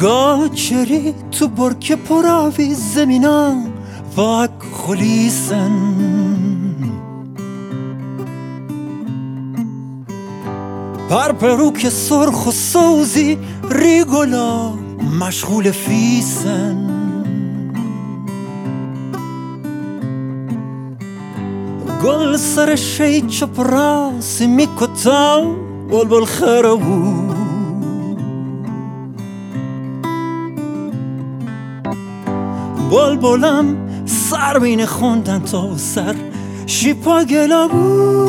گاچری تو برکه پراوی زمینا واک خلیسن پرپرو که سرخ و سوزی ریگولا مشغول فیسن گل سر شی چپ راسی میکتا بلبل خرابو بلبلم سر بین خوندن تا سر شیپا گلابو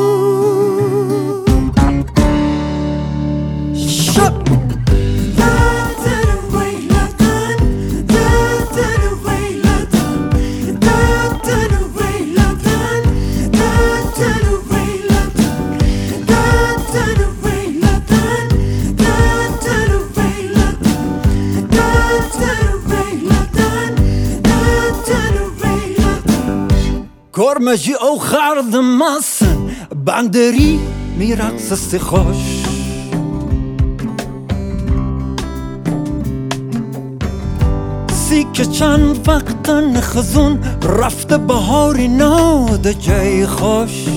گرمجی او خرد ماسن بندری میرقص استخوش سی که چند وقتن خزون رفته بهاری ناده جای خوش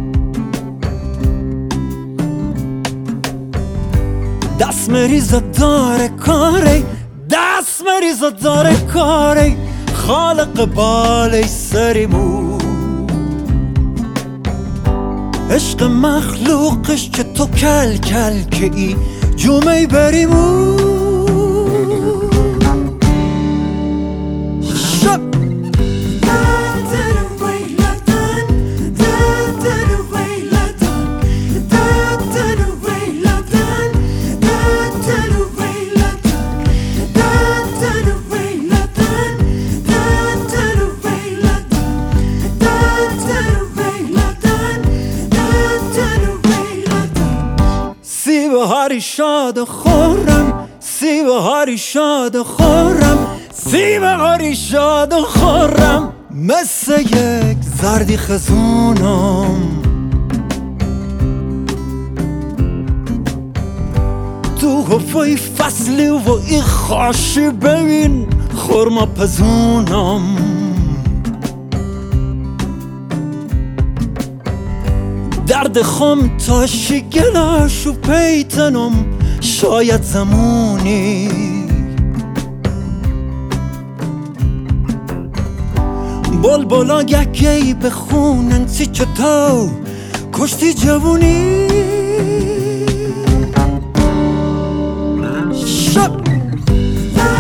دست مریزه داره کاری دست مریزه داره کاری خالق بالی سریمو عشق مخلوقش که تو کل کل که ای جومه بریمو سی بهاری شاد و خورم سی بهاری شاد و خورم سی بهاری شاد و خورم مثل یک زردی خزونم تو حفای فصلی و این خاشی ببین خورما پزونم درد خم تا شگلاشو پیتنم شاید زمونی بلبلا یکی بخونن سی چطور کشتی جوونی شب